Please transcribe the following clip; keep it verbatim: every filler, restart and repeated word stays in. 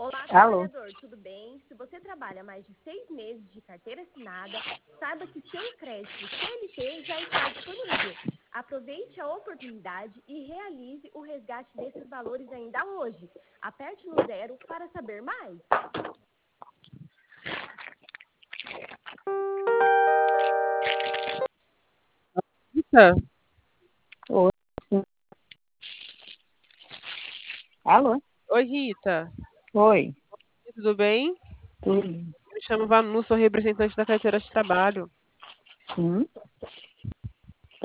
Olá, Alô? trabalhador, tudo bem? Se você trabalha mais de seis meses de carteira assinada, saiba que seu crédito C L T já está disponível. Aproveite a oportunidade e realize o resgate desses valores ainda hoje. Aperte no zero para saber mais. Rita? Oi. Alô? Oi, Rita. Oi. Tudo bem? Tudo. Me chamo Vanu, sou representante da carteira de trabalho. Sim.